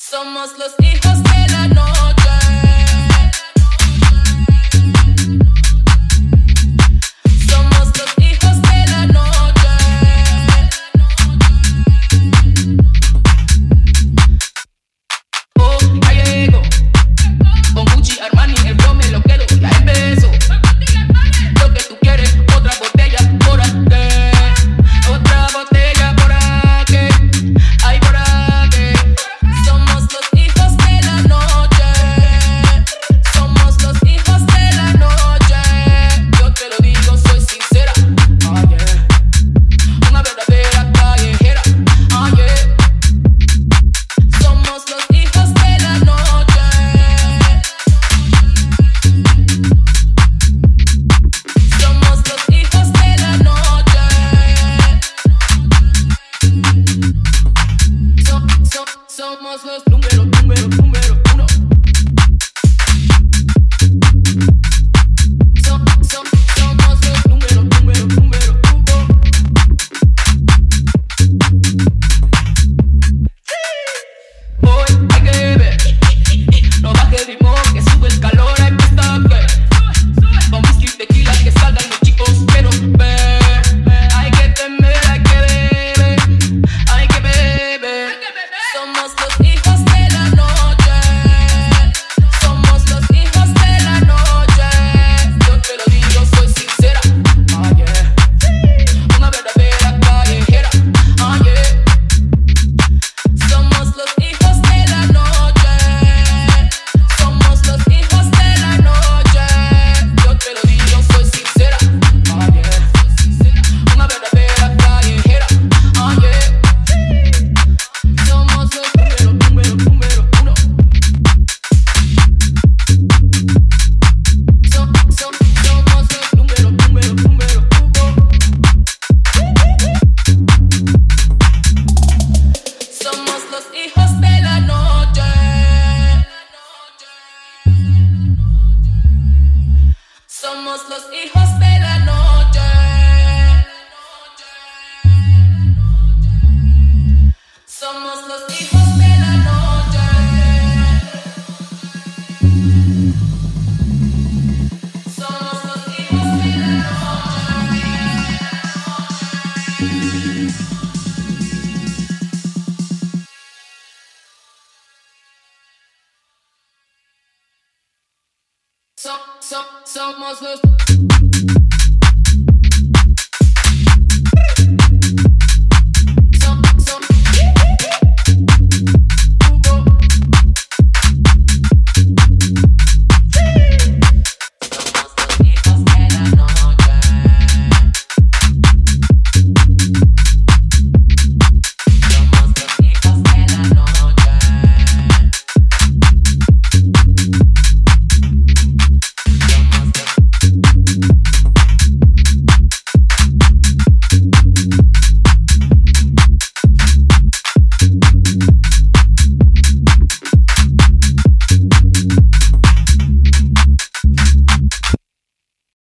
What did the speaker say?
Somos los hijos de la noche. Somos los hijos de la noche. Oh, ya llego. Con Gucci, Armani, el flow me lo quedo. Ya empezó. Lo que tú quieres, otra botella por aquí. Otra botella por aquí. Ay, por aquí. Somos los hijos de la noche. Somos los hijos de la noche. Yo te lo digo, soy sincera. Oh, yeah. Una verdadera callejera. Oh, yeah. Somos los hijos de la noche. Somos los hijos de la noche. Somos los número uno. Somos los número uno. Hoy hay que beber, no baje el ritmo, que sube el calor, hay que estar con whisky, tequila, que salgan los chicos, quiero ver. Hay que temer, hay que beber, hay que beber. Somos los hijos de la noche. Somos los hijos de la noche. Yo te lo digo, soy sincera. Oh, yeah. Una verdadera callejera. Oh, yeah. Somos los hijos de la noche. Somos los hijos de la noche. Yo te lo digo, soy sincera. Oh, yeah. Una verdadera callejera. Oh, yeah. Somos los número uno. Somos los número uno. Somos los hijos de la noche. Somos los hijos de la noche. Somos los hijos de la noche. Somos los hijos de la noche. Somos los